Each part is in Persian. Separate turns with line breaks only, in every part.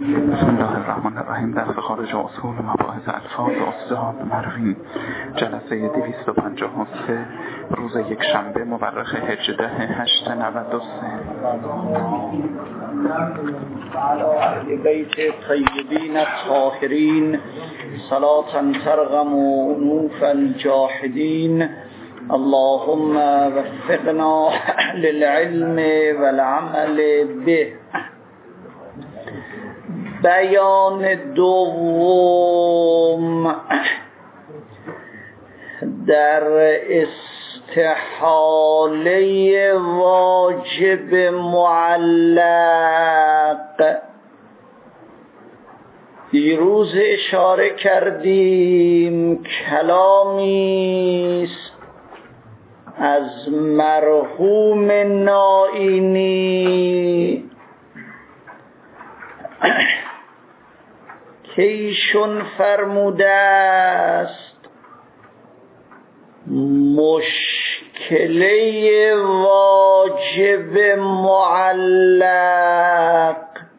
بسم الله الرحمن الرحیم. درس خارج اصول مباحث الفاظ استاد مروین، جلسه 253، روز یک شنبه مورخ 18/8/93.
علی بیت طیبین الطاهرین صلاة ترغم انوف الجاحدین. اللهم وفقنا للعلم والعمل به. بیان دوم در استحاله واجب معلق. دیروز اشاره کردیم کلامی است از مرحوم نائینی که ایشون فرموده است مشکله واجب معلق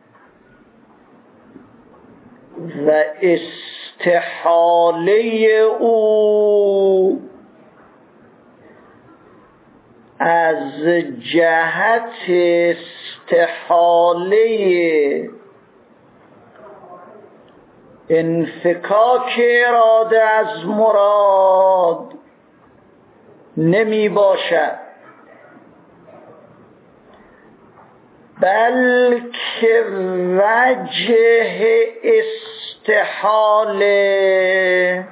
و استحاله او از جهت استحاله انفکاک اراده از مراد نمی باشد، بلکه وجه استحاله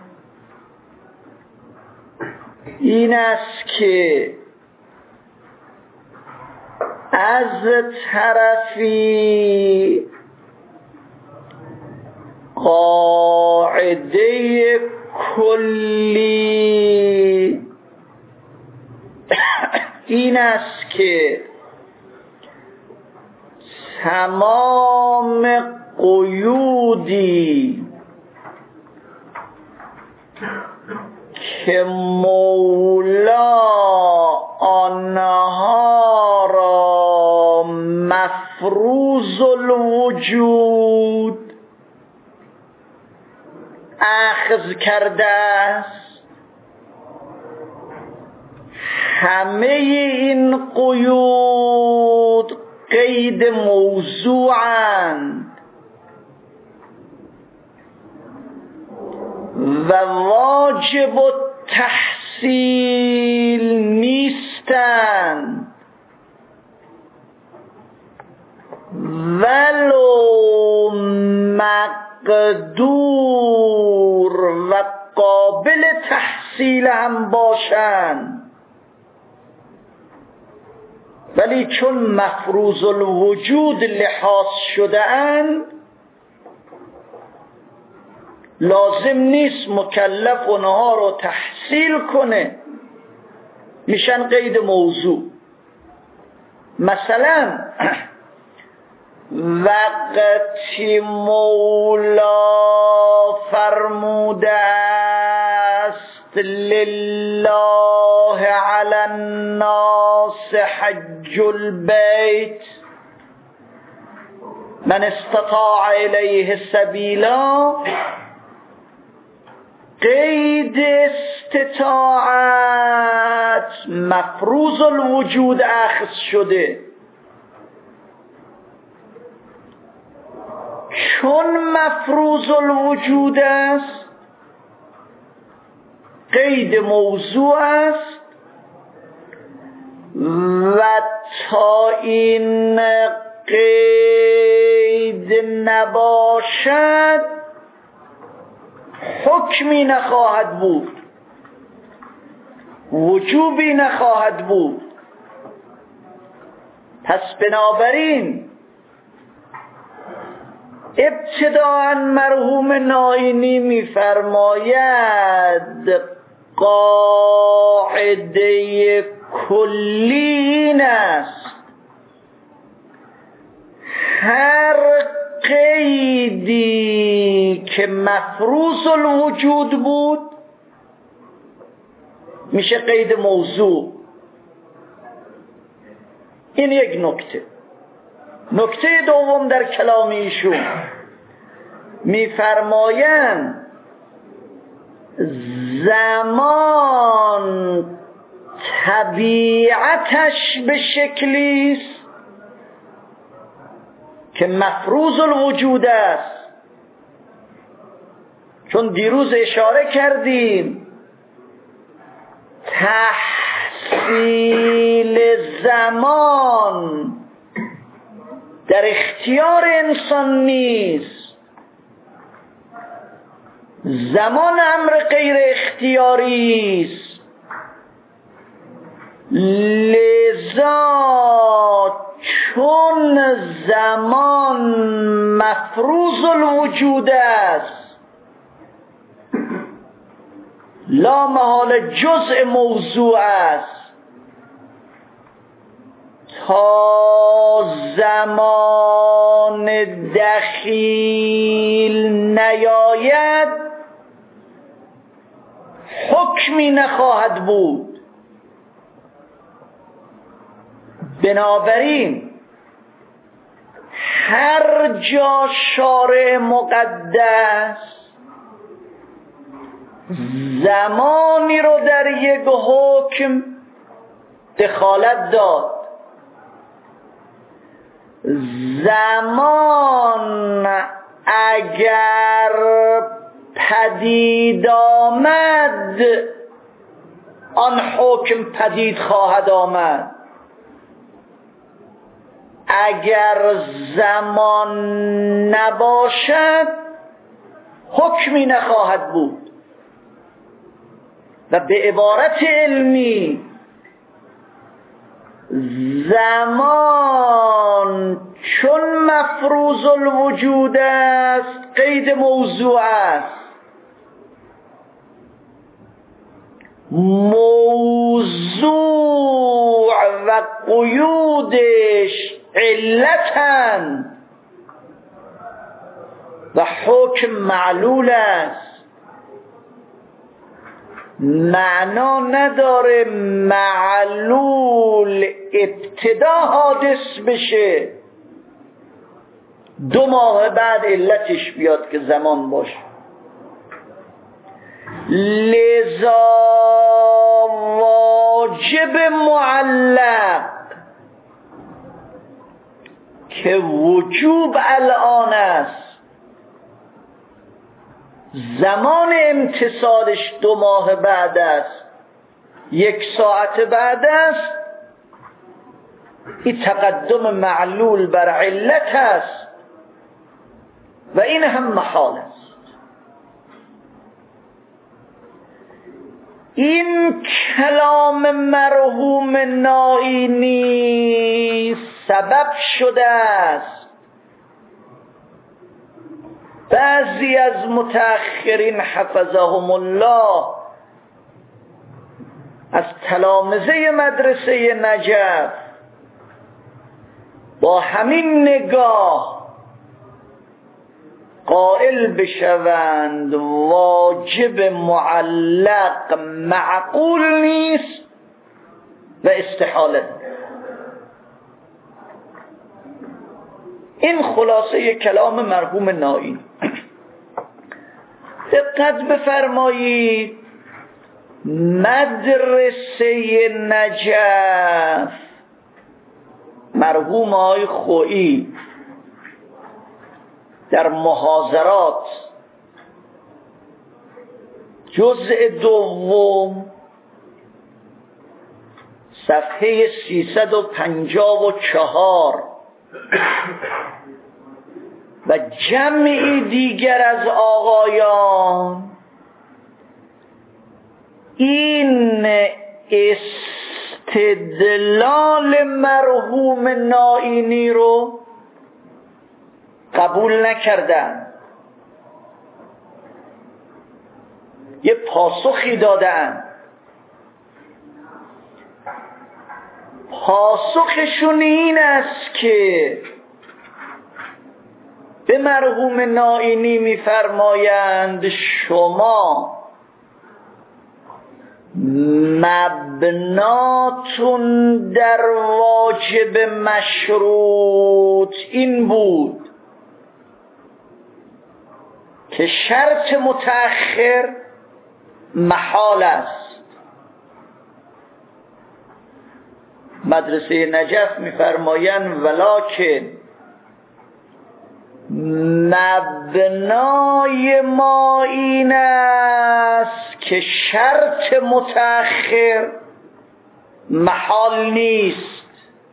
این است که از طرفی قاعده کلی این است که تمام قیودی که مولا آنها را مفروض الوجود اخذ کرده است، همه این قیود قید موضوعند و واجب التحصیل نیستند، ولو مقدور و قابل تحصیل هم باشند، ولی چون مفروض الوجود لحاظ شده اند لازم نیست مکلف اونها رو تحصیل کنه، میشن قید موضوع. مثلا وقتی مولا فرموده است لله علی الناس حج البیت من استطاع الیه سبیلا، قید استطاعت مفروض الوجود اخذ شده، چون مفروض الوجود است قید موضوع است و تا این قید نباشد حکمی نخواهد بود، وجوبی نخواهد بود. پس بنابراین ابتداءً مرحوم نائینی می‌فرماید قاعده کلی این است هر قیدی که مفروض الوجود بود میشه قید موضوع. این یک نکته. نکته دوم در کلام ایشون میفرمایند زمان طبیعتش به شکلیست که مفروض الوجود است. چون دیروز اشاره کردیم تحصیل زمان در اختیار انسان نیست. زمان امر غیر اختیاری است. لذا چون زمان مفروض الوجود است، لا محال جزء موضوع است، تا زمان دخیل نیاید حکمی نخواهد بود. بنابراین هر جا شارع مقدس زمانی رو در یک حکم دخالت داد، زمان اگر پدید آمد آن حکم پدید خواهد آمد. اگر زمان نباشد حکمی نخواهد بود. و به عبارت علمی زمان چون مفروض الوجود است قید موضوع است. موضوع و قیودش علتن و حکم معلول است. معنا نداره معلول ابتدا حادث بشه 2 ماه بعد علتش بیاد که زمان باشه. لذا واجب معلق که وجوب الان است، زمان امتصالش 2 ماه بعد است، 1 ساعت بعد است، این تقدم معلول بر علت است و این هم محال است. این کلام مرحوم نائینی سبب شده است بعضی از متأخرین حفظهم الله از تلامذه مدرسه نجف با همین نگاه قائل بشوند واجب معلق معقول نیست و استحاله. این خلاصه کلام مرحوم نائینی. دقت بفرمایید مدرسه نجف مرحوم آقای خویی در محاضرات جزء 2 صفحه 354 و جمعی دیگر از آقایان این استدلال مرحوم نائینی رو قبول نکردن، یه پاسخی دادن. پاسخشون این است که به مرحوم نائینی میفرمایند شما مبناتون در واجب مشروط این بود که شرط متأخر محال است. مدرسه نجف می‌فرمایند ولکن مبنای ما این است که شرط متأخر محال نیست.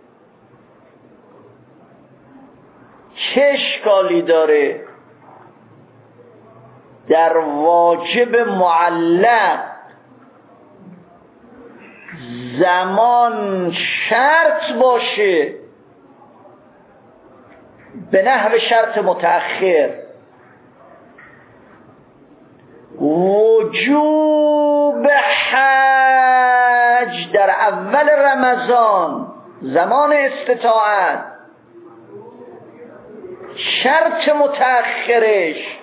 چه اشکالی داره در واجب معلق زمان شرط باشه به نحو شرط متأخر؟ وجوب حج در اول رمضان زمان استطاعت شرط متأخرش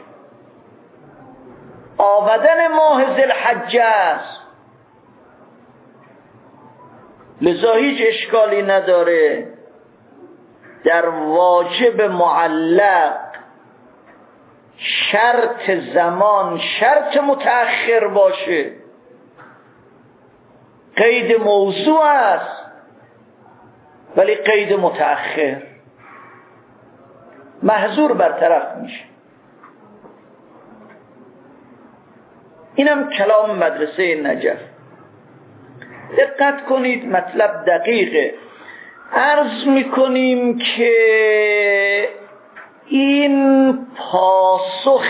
آمدن ماه ذوالحجه است، لذا هیچ اشکالی نداره در واجب معلق شرط زمان شرط متأخر باشه. قید موضوع است ولی قید متأخر، محظور برطرف میشه. اینم کلام مدرسه نجف. دقت کنید، مطلب دقیقه. عرض میکنیم که این پاسخ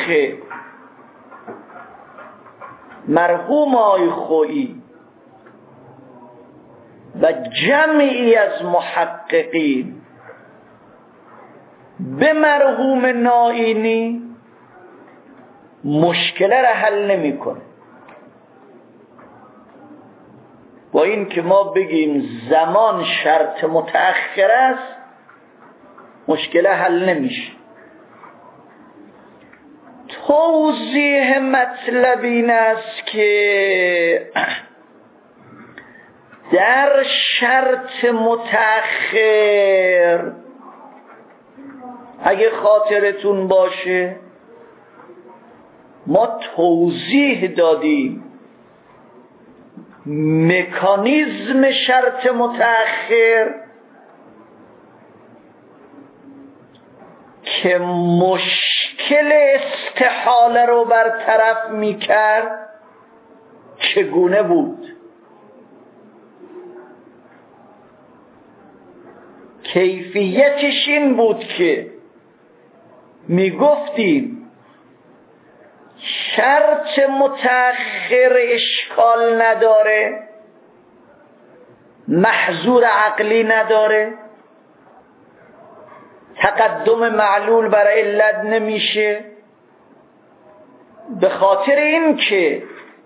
مرحوم آقای خویی و جمعی از محققین به مرحوم نائینی مشکل را حل نمیکنه. با این که ما بگیم زمان شرط متأخر است مشکل حل نمیشه. توضیح مطلب این است که در شرط متأخر اگه خاطرتون باشه ما توضیح دادیم مکانیزم شرط متأخر که مشکل استحاله رو برطرف میکرد چگونه بود. کیفیتش این بود که میگفتیم شرط متأخر اشکال نداره، محظور عقلی نداره، تقدم معلول برای علت نمیشه، به خاطر این که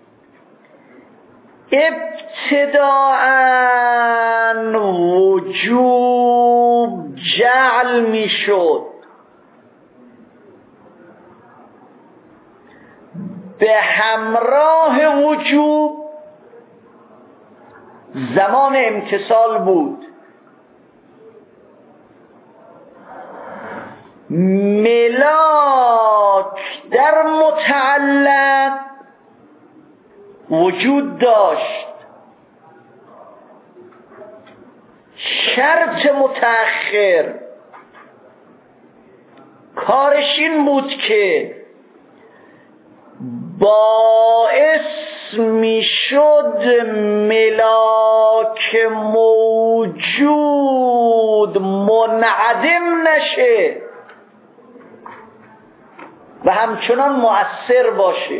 ابتداءً وجوب جعل میشد به همراه وجوب زمان امتصال بود. ملاک در متعلق وجود داشت، شرط متأخر کارش این بود که باعث میشد ملاک موجود منعدم نشه و همچنان مؤثر باشه.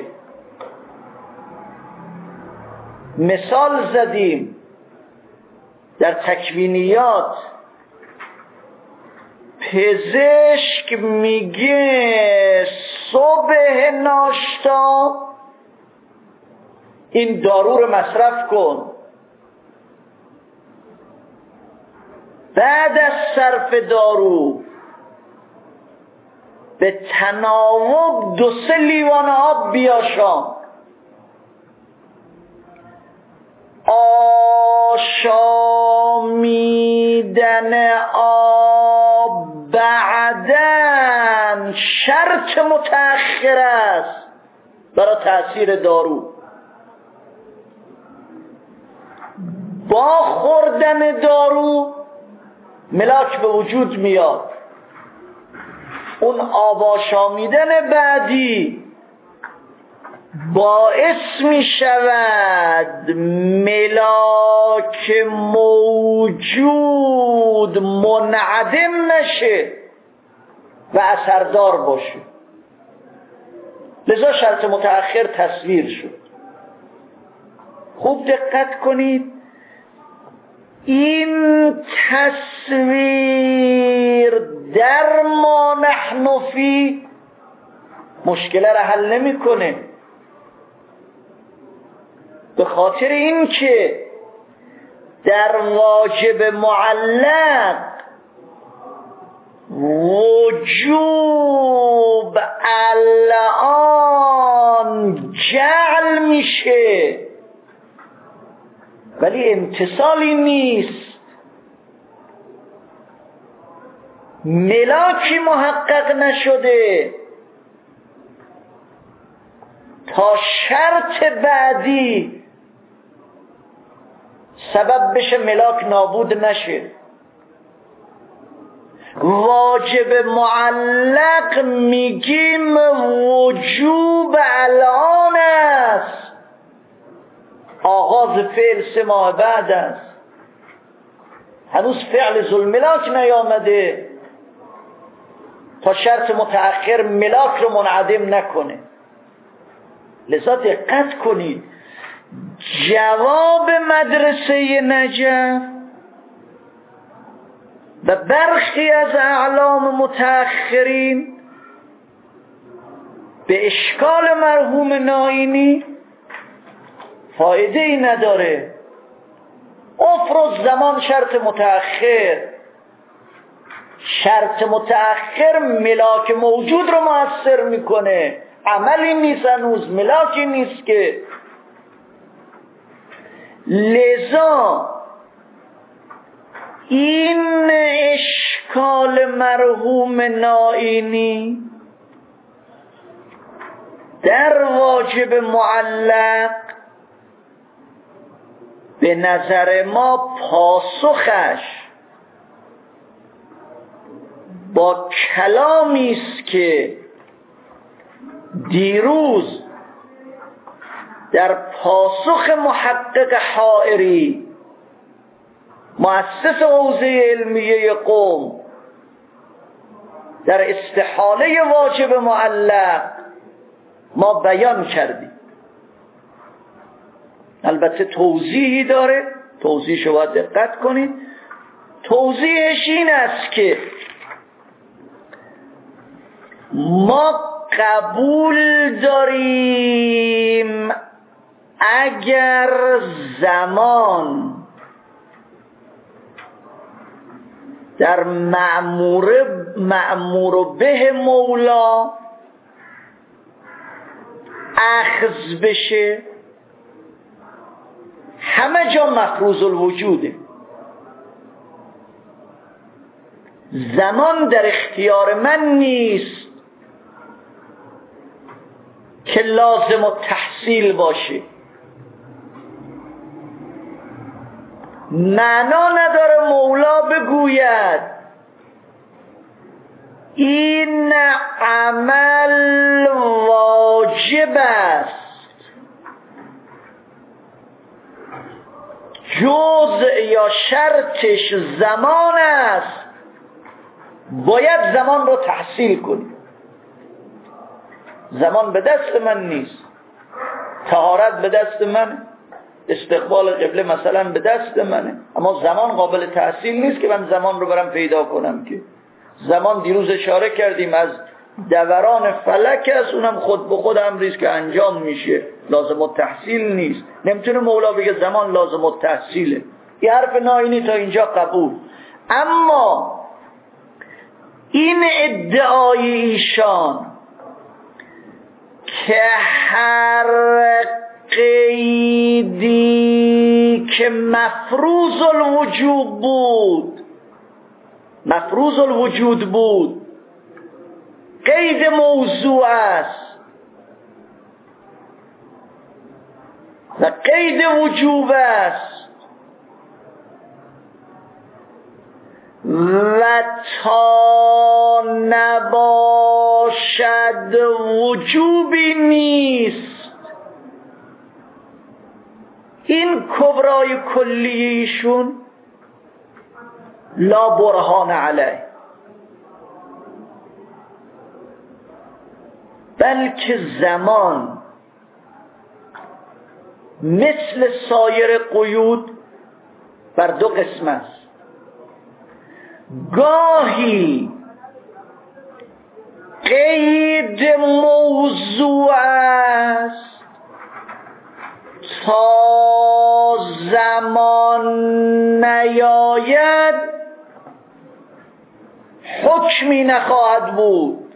مثال زدیم در تکوینیات، پزشک میگه صبح ناشتا این دارو رو مصرف کن، بعد از صرف دارو به تناوب 2-3 لیوان آب بیاشام. آشامیدن آب بعداً میگن شرط متأخر است برای تأثیر دارو. با خوردن دارو ملاک به وجود میاد، اون آواشامیدن بعدی باعث می شود ملاک موجود منعدم نشه و اثردار باشه. لذا شرط متأخر تصویر شد. خوب دقت کنید، این تصویر در ما نحن فی مشکل را حل نمی کنه، به خاطر این که در واجب معلق وجوب الان جعل میشه ولی امتصالی نیست، ملاکی محقق نشده تا شرط بعدی سبب بشه ملاک نابود نشه. واجب معلق میگیم وجوب الان است، آغاز فعل 3 ماه بعد است، هنوز فعل ذوالملاک نیامده تا شرط متأخر ملاک رو منعدم نکنه. لذا دقت کنید، جواب مدرسه نجف و برخی از اعلام متأخرین به اشکال مرحوم نائینی فایده ای نداره. افرض زمان شرط متأخر، شرط متأخر ملاک موجود رو مؤثر میکنه، عملی نیست، هنوز ملاکی نیست که. لذا این اشکال مرحوم نائینی در واجب معلق به نظر ما پاسخش با کلامی است که دیروز در پاسخ محقق حائری مؤسس حوزه علمیه قم در استحاله واجب معلق ما بیان کردیم. البته توضیحی داره، توضیحش رو باید دقت کنید. توضیحش این است که ما قبول داریم اگر زمان در مأمور به مولا اخذ بشه، همه جا مفروض الوجوده. زمان در اختیار من نیست که لازم التحصیل باشه. معنا نداره مولا بگوید این عمل واجب است، جزء یا شرطش زمان است، باید زمان رو تحصیل کنی. زمان به دست من نیست، طهارت به دست منه، استقبال قبله مثلا به دست منه، اما زمان قابل تحصیل نیست که من زمان رو برم پیدا کنم. که زمان دیروز اشاره کردیم از دوران فلک است، اونم خود به خود امریست که انجام میشه، لازم التحصیل نیست. نمیتونه مولا بگه زمان لازم التحصیله. این حرف نائینی تا اینجا قبول. اما این ادعای ایشان که هر قیدی که مفروض الوجود بود قید موضوع است و قید وجوب است و تا نباشد وجوبی نیست. این کبرای کلی ایشون لا برهان علیه، بلکه زمان مثل سایر قیود بر دو قسم است. گاهی قید موضوع است تا زمان نیاید حکمی نخواهد بود،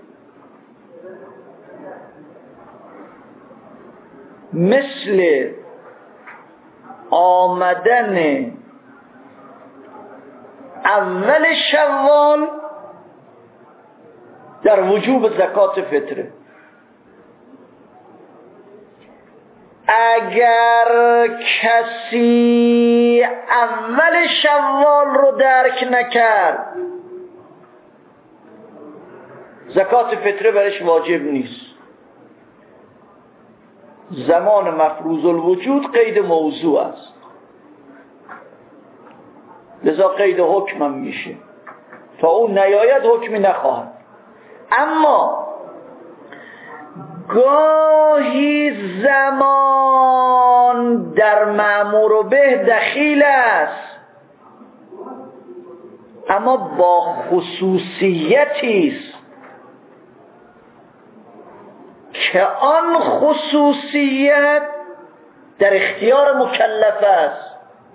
مثل آمدن اول شوال در وجوب زکات فطره. اگر کسی اول شوال رو درک نکرد زکات فطره برش واجب نیست. زمان مفروض الوجود قید موضوع است، لذا قید حکم هم میشه، تا اون نیاید حکمی نخواهد. اما گاهی زمان در مأمور به دخیل است، اما با خصوصیتی است که آن خصوصیت در اختیار مکلف است.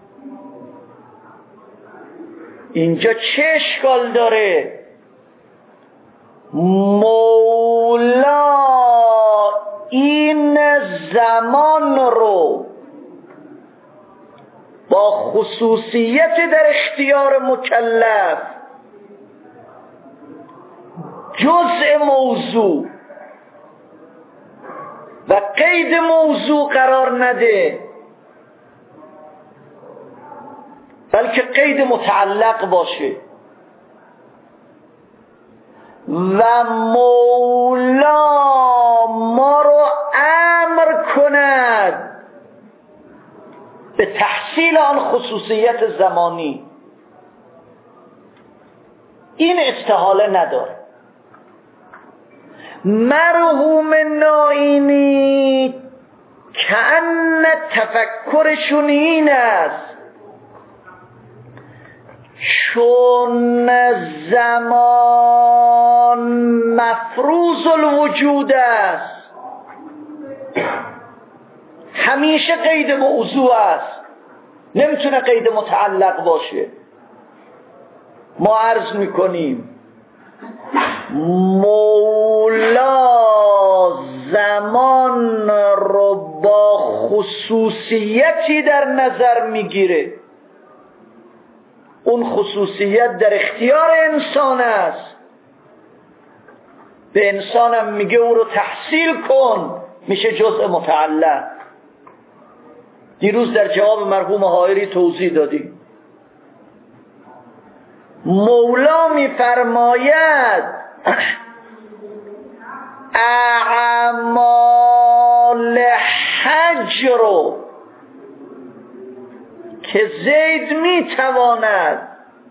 اینجا چه اشکال داره؟ مولا این زمان رو با خصوصیت در اختیار مکلف جزء موضوع و قید موضوع قرار نده، بلکه قید متعلق باشه و مولا ما رو امر کند به تحصیل آن خصوصیت زمانی. این استحاله نداره. مرحوم نائینی کأن تفکرشون این است چون زمان مفروض الوجود است همیشه قید موضوع است، نمیتونه قید متعلق باشه. ما عرض میکنیم مولا زمان رو با خصوصیتی در نظر میگیره، اون خصوصیت در اختیار انسان است، به انسانم میگه او رو تحصیل کن، میشه جزء متعلق. دیروز در جواب مرحوم حائری توضیح دادیم. مولا میفرماید اعمال حج رو که زید میتواند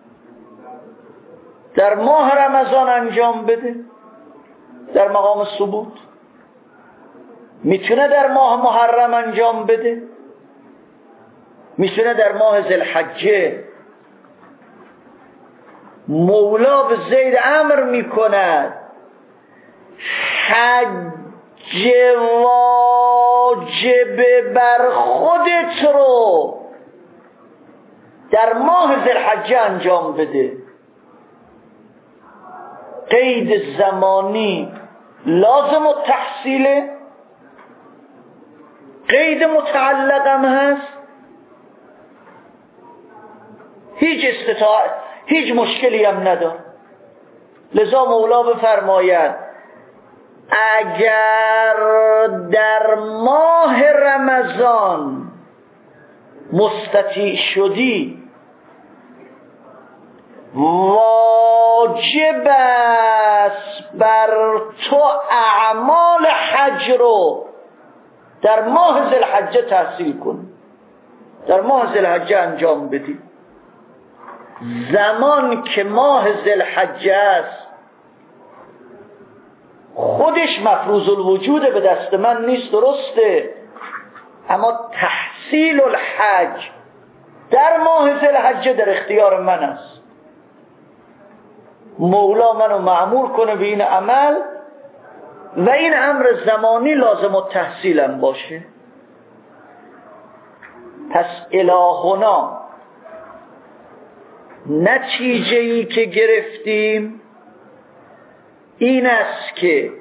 در ماه رمضان انجام بده در مقام ثبوت، میتونه در ماه محرم انجام بده، میتونه در ماه ذوالحجه. مولا به زید امر میکند حج واجب بر خودت رو در ماه ذوالحجه انجام بده. قید زمانی لازم التحصیل، قید متعلق هم هست، هیچ مشکلی هم نداره. لذا مولا بفرماید اگر در ماه رمضان مستطیع شدی واجب است بر تو اعمال حج رو در ماه ذوالحجه تحصیل کن، در ماه ذوالحجه انجام بدی. زمان که ماه ذوالحجه است خودش مفروض الوجود به دست من نیست، درسته، اما تحصیل الحج در ماه ذوالحجه در اختیار من است. مولا منو مأمور کنه به این عمل و این امر زمانی لازم التحصیلم باشه. پس الهنا نتیجه‌ای که گرفتیم این است که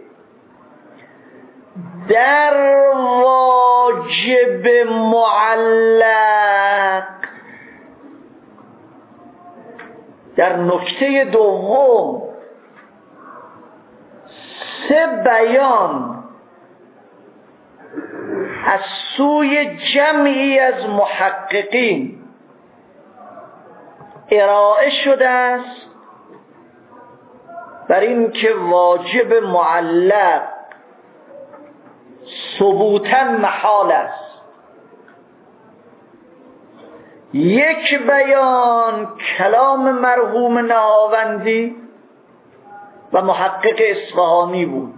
در واجب معلق در نکته دوم 3 بیان از سوی جمعی از محققین ارائه شده است بر این که واجب معلق ثبوتا محال است. یک بیان کلام مرحوم نهاوندی و محقق اصفهانی بود.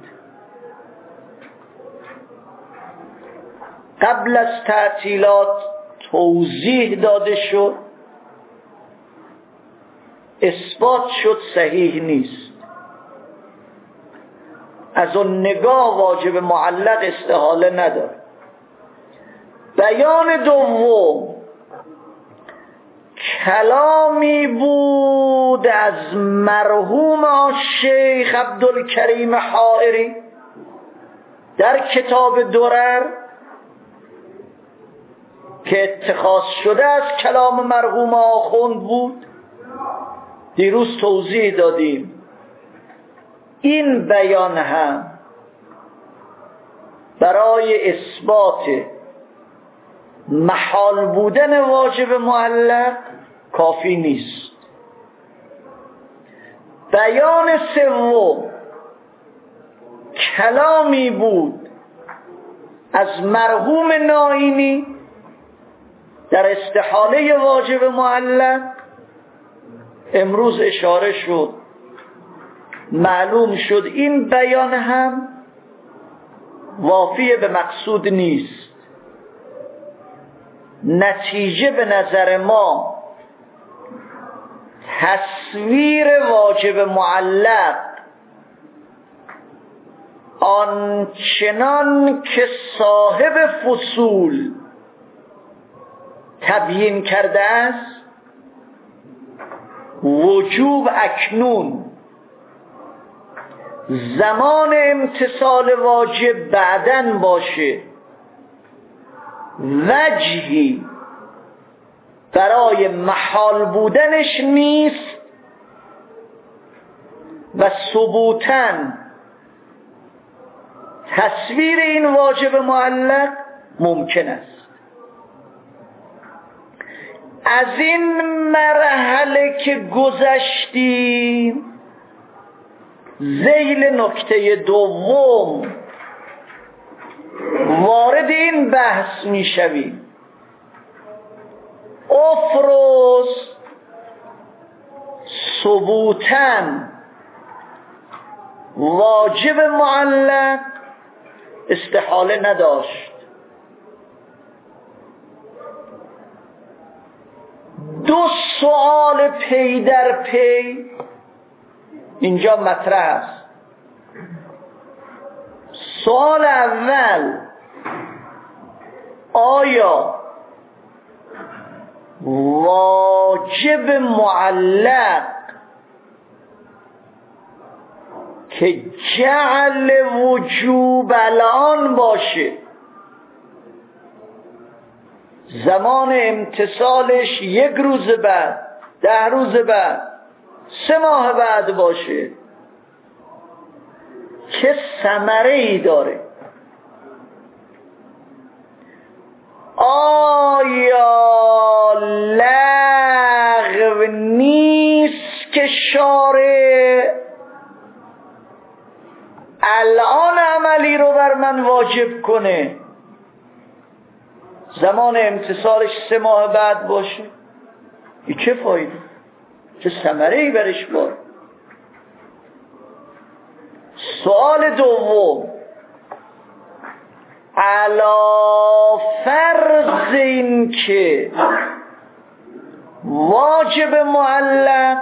قبل از تعطیلات توضیح داده شد، اثبات شد صحیح نیست. از اون نگاه واجب معلق استحاله نداره. بیان دوم کلامی بود از مرحوم شیخ عبدالکریم حائری در کتاب درر که اتخاذ شده از کلام مرحوم آخوند بود. دیروز توضیح دادیم این بیان هم برای اثبات محال بودن واجب معلق کافی نیست. بیان سوم کلامی بود از مرحوم ناینی در استحاله واجب معلق. امروز اشاره شد، معلوم شد این بیان هم وافی به مقصود نیست. نتیجه به نظر ما تصویر واجب معلق آنچنان که صاحب فصول تبیین کرده است وجوب اکنون زمان امتثال واجب بعدن باشه، وجهی برای محال بودنش نیست و ثبوتاً تصویر این واجب معلق ممکن است. از این مرحله که گذشتیم ذیل نکته دوم وارد این بحث می شویم. افرز ثبوتاً واجب معلق استحاله نداشت. 2 سوال پی در پی اینجا مطرح است. سوال اول، آیا واجب معلق که جعل وجوب الان باشه زمان امتثالش 1 روز بعد، 10 روز بعد، 3 ماه بعد باشه، که ثمره ای داره. آیا لغو نیست که شارع الان عملی رو بر من واجب کنه، زمان امتثالش 3 ماه بعد باشه؟ این چه فایده؟ چه ثمره ای برش باره؟ سوال دوم، علا فرض این که واجب معلق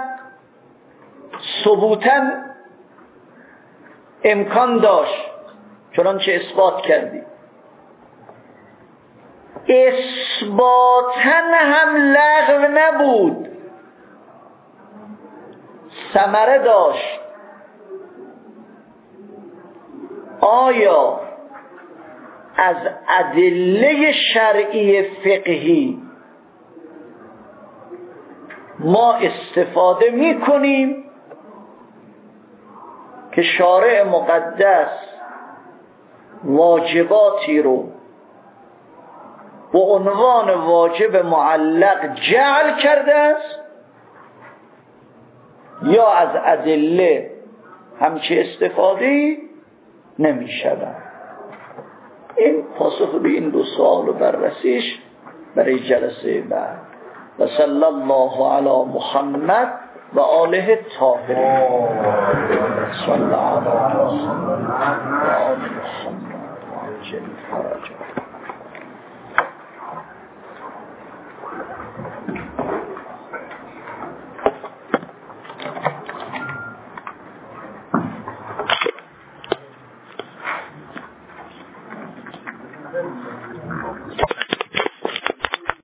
ثبوتاً امکان داشت چنانچه اثبات کردی، اثباتاً هم لغو نبود، ثمره داشت، آیا از ادله شرعی فقهی ما استفاده می کنیم که شارع مقدس واجباتی رو به عنوان واجب معلق جعل کرده است، یا از ادله همچه استفاده نمی شود؟ این پاسخ به این 2 سوال و بررسیش برای جلسه بعد. و صلی الله علی محمد و آله الطاهرین. صلی الله علی محمد و آل محمد و عجل فرجه.